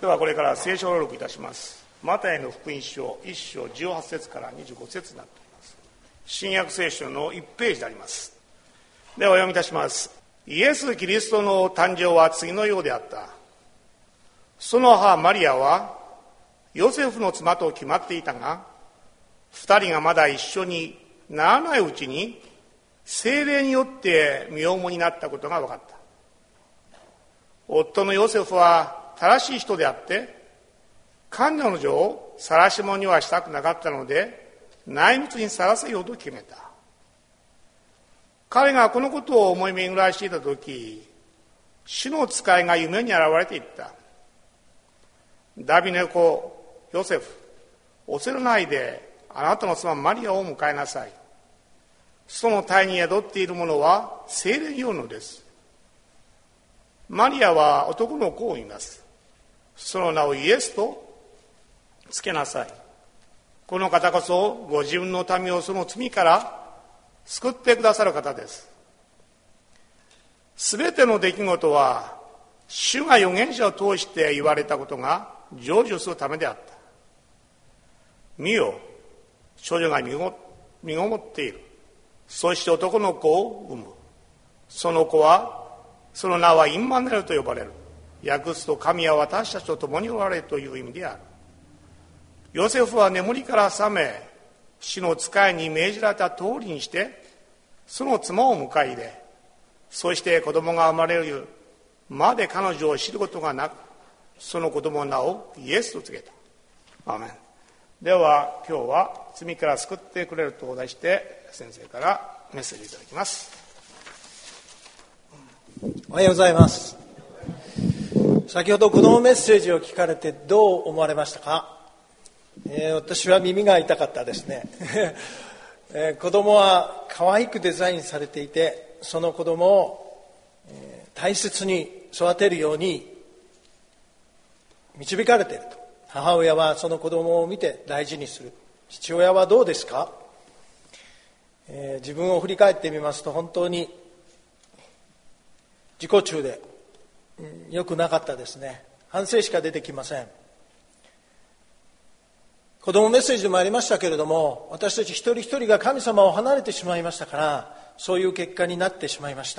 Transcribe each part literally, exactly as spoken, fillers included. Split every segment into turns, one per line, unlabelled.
ではこれから聖書を朗読いたします。マタイの福音書いっ章じゅうはち節からにじゅうご節になっております。新約聖書のいちページであります。ではお読みいたします。イエス・キリストの誕生は次のようであった。その母マリアはヨセフの妻と決まっていたが、二人がまだ一緒にならないうちに聖霊によって身重になったことが分かった。夫のヨセフは正しい人であって、彼女を晒し者にはしたくなかったので、内密に晒せようと決めた。彼がこのことを思い巡らしていたとき、主の使いが夢に現れていった。ダビデの子ヨセフ、恐れないであなたの妻マリアを迎えなさい。その体に宿っているものは聖霊によるのです。マリアは男の子を産みます。その名をイエスとつけなさい。この方こそご自分の民をその罪から救ってくださる方です。すべての出来事は主が預言者を通して言われたことが成就するためであった。見よ、少女が身ご、身ごもっている。そして男の子を産む。その子は、その名はインマヌエルと呼ばれる。訳すと神は私たちと共におられるという意味である。ヨセフは眠りから覚め、主の使いに命じられた通りにして、その妻を迎え入れ、そして子供が生まれるまで彼女を知ることがなく、その子供の名をイエスと告げた。アーメン。では今日は罪から救ってくれると題して先生からメッセージいただきます。
おはようございます。先ほどこのメッセージを聞かれてどう思われましたか？えー、私は耳が痛かったですね、えー、子供は可愛くデザインされていて、その子供を、えー、大切に育てるように導かれていると。母親はその子供を見て大事にする。父親はどうですか？えー、自分を振り返ってみますと本当に自己中で、うん、良くなかったですね。反省しか出てきません。子供メッセージでもありましたけれども、私たち一人一人が神様を離れてしまいましたから、そういう結果になってしまいました。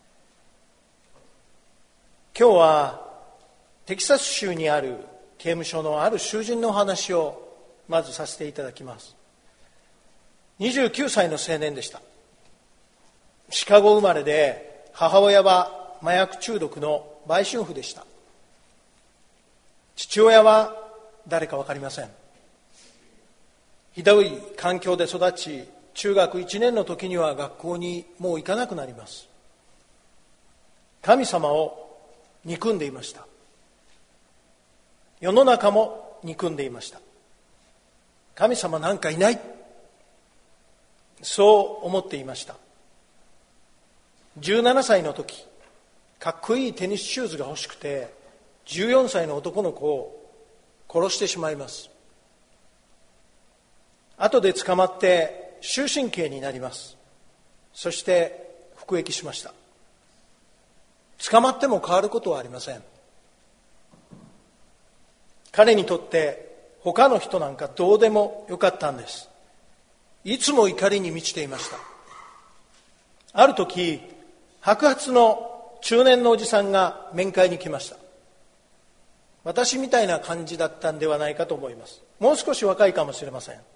今日はテキサス州にある刑務所のある囚人のお話をまずさせていただきます。にじゅうきゅうさいの青年でした。シカゴ生まれで、母親は麻薬中毒の売春婦でした。父親は誰か分かりません。ひどい環境で育ち、中学いちねんの時には学校にもう行かなくなります。神様を憎んでいました。世の中も憎んでいました。神様なんかいない、そう思っていました。じゅうななさいの時、かっこいいテニスシューズが欲しくてじゅうよんさいの男の子を殺してしまいます。後で捕まって終身刑になります。そして服役しました。捕まっても変わることはありません。彼にとって他の人なんかどうでもよかったんです。いつも怒りに満ちていました。ある時、白髪の中年のおじさんが面会に来ました。私みたいな感じだったんではないかと思います。もう少し若いかもしれません。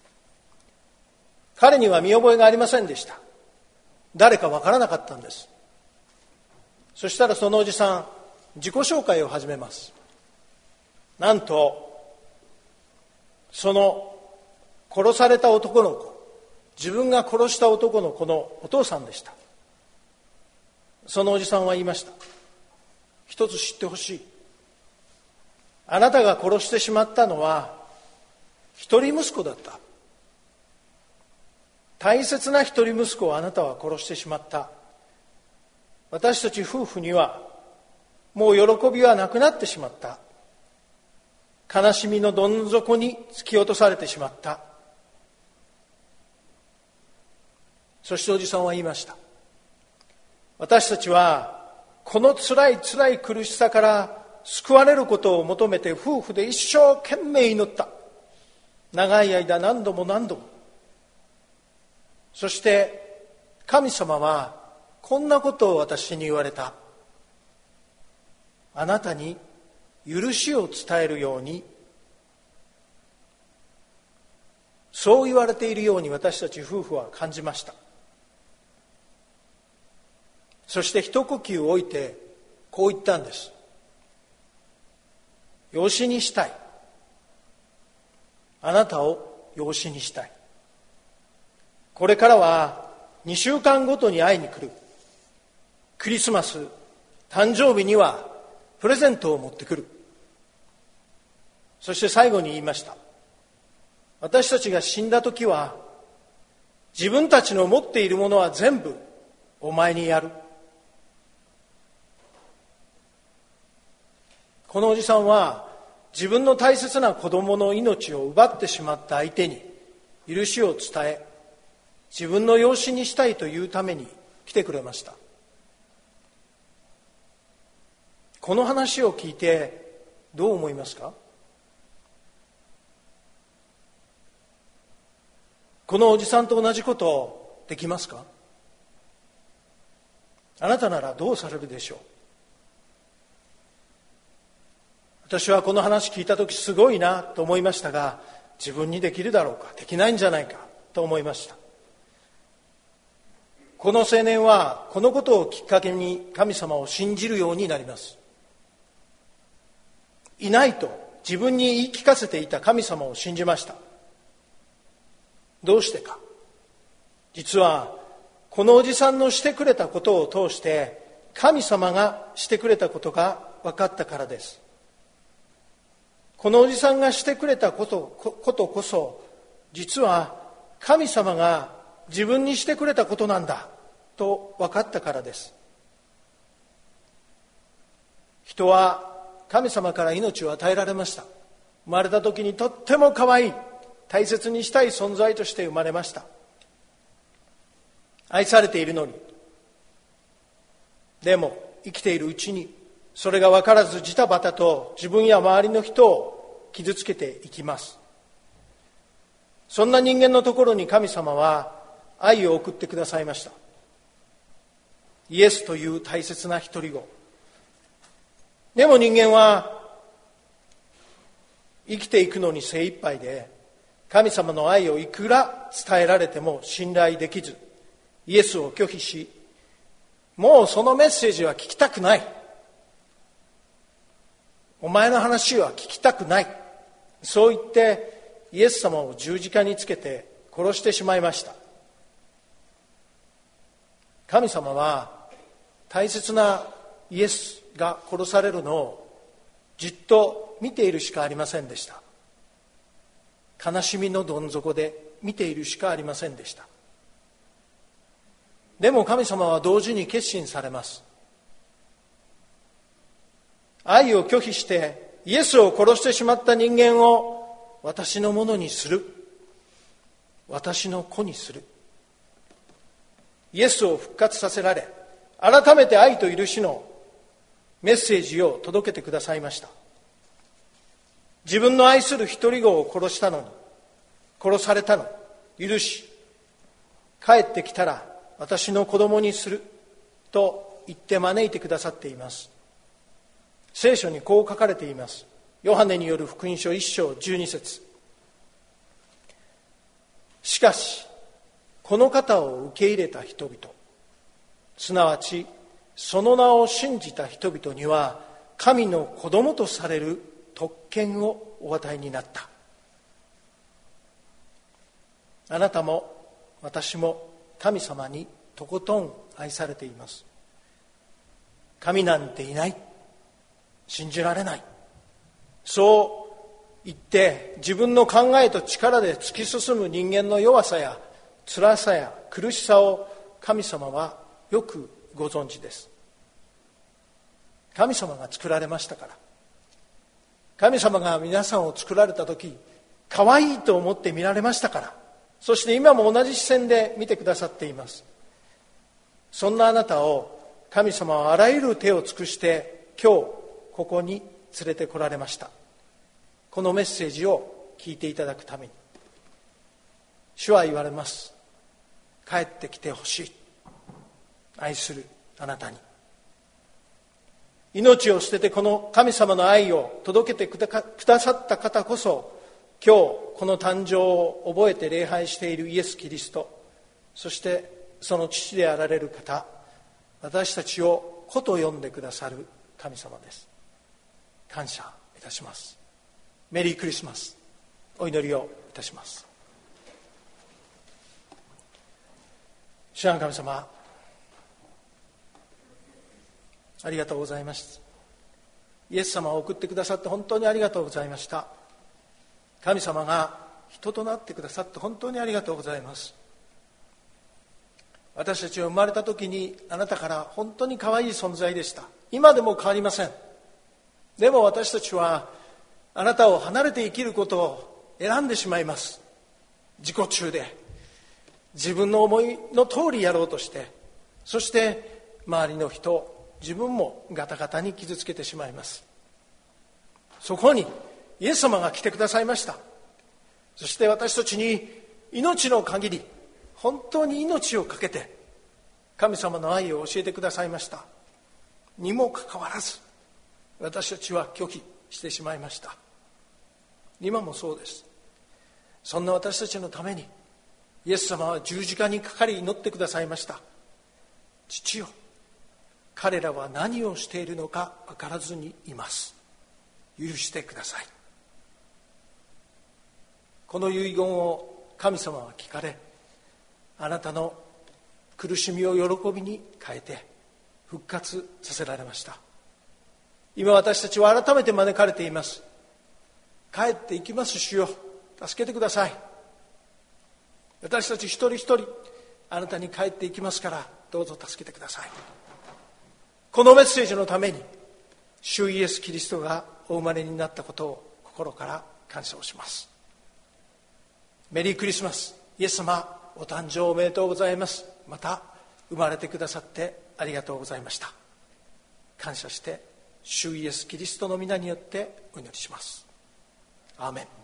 彼には見覚えがありませんでした。誰かわからなかったんです。そしたらそのおじさん、自己紹介を始めます。なんと、その殺された男の子、自分が殺した男の子のお父さんでした。そのおじさんは言いました。一つ知ってほしい。あなたが殺してしまったのは一人息子だった。大切な一人息子をあなたは殺してしまった。私たち夫婦にはもう喜びはなくなってしまった。悲しみのどん底に突き落とされてしまった。そしておじさんは言いました。私たちはこの辛い辛い苦しさから救われることを求めて夫婦で一生懸命祈った。長い間何度も何度も。そして神様はこんなことを私に言われた。あなたに許しを伝えるように、そう言われているように私たち夫婦は感じました。そして一呼吸置いてこう言ったんです。養子にしたい。あなたを養子にしたい。これからはにしゅうかんごとに会いに来る。クリスマス、誕生日にはプレゼントを持ってくる。そして最後に言いました。私たちが死んだ時は自分たちの持っているものは全部お前にやる。このおじさんは自分の大切な子供の命を奪ってしまった相手に許しを伝え、自分の養子にしたいというために来てくれました。この話を聞いてどう思いますか？このおじさんと同じことできますか？あなたならどうされるでしょう？私はこの話聞いたときすごいなと思いましたが、自分にできるだろうか、できないんじゃないかと思いました。この青年はこのことをきっかけに神様を信じるようになります。いないと自分に言い聞かせていた神様を信じました。どうしてか。実はこのおじさんのしてくれたことを通して神様がしてくれたことが分かったからです。このおじさんがしてくれたことことこそ実は神様が自分にしてくれたことなんだと分かったからです。人は神様から命を与えられました。生まれた時にとっても可愛い、大切にしたい存在として生まれました。愛されているのに、でも生きているうちにそれが分からずジタバタと自分や周りの人を傷つけていきます。そんな人間のところに神様は愛を送ってくださいました。イエスという大切な一人子。でも人間は生きていくのに精一杯で、神様の愛をいくら伝えられても信頼できず、イエスを拒否し、もうそのメッセージは聞きたくない。お前の話は聞きたくない。そう言ってイエス様を十字架につけて殺してしまいました。神様は大切なイエスが殺されるのをじっと見ているしかありませんでした。悲しみのどん底で見ているしかありませんでした。でも神様は同時に決心されます。愛を拒否してイエスを殺してしまった人間を私のものにする。私の子にする。イエスを復活させられ、改めて愛と許しのメッセージを届けてくださいました。自分の愛する一人子を殺したのに、殺されたのに許し、帰ってきたら私の子供にすると言って招いてくださっています。聖書にこう書かれています。ヨハネによる福音書一章十二節。しかしこの方を受け入れた人々、すなわちその名を信じた人々には神の子供とされる特権をお与えになった。あなたも私も神様にとことん愛されています。神なんていない、信じられない、そう言って自分の考えと力で突き進む人間の弱さや辛さや苦しさを神様はよくご存知です。神様が作られましたから。神様が皆さんを作られた時、可愛いと思って見られましたから。そして今も同じ視線で見てくださっています。そんなあなたを神様はあらゆる手を尽くして今日ここに連れてこられました。このメッセージを聞いていただくために。主は言われます。帰ってきてほしい。愛するあなたに。命を捨ててこの神様の愛を届けてくださった方こそ、今日この誕生を覚えて礼拝しているイエス・キリスト、そしてその父であられる方、私たちを子と呼んでくださる神様です。感謝いたします。メリークリスマス。お祈りをいたします。主なる神様、ありがとうございます。イエス様を送ってくださって本当にありがとうございました。神様が人となってくださって本当にありがとうございます。私たちは生まれた時にあなたから本当に可愛い存在でした。今でも変わりません。でも私たちはあなたを離れて生きることを選んでしまいます。自己中で自分の思いの通りやろうとして、そして周りの人、自分もガタガタに傷つけてしまいます。そこにイエス様が来てくださいました。そして私たちに命の限り、本当に命をかけて神様の愛を教えてくださいました。にもかかわらず私たちは拒否してしまいました。今もそうです。そんな私たちのためにイエス様は十字架にかかり祈ってくださいました。父よ、彼らは何をしているのか分からずにいます。許してください。この遺言を神様は聞かれ、あなたの苦しみを喜びに変えて復活させられました。今私たちは改めて招かれています。帰っていきます。主よ、助けてください。私たち一人一人あなたに帰っていきますから、どうぞ助けてください。このメッセージのために主イエス・キリストがお生まれになったことを心から感謝をします。メリークリスマス。イエス様、お誕生おめでとうございます。また生まれてくださってありがとうございました。感謝して主イエス・キリストの皆によってお祈りします。アーメン。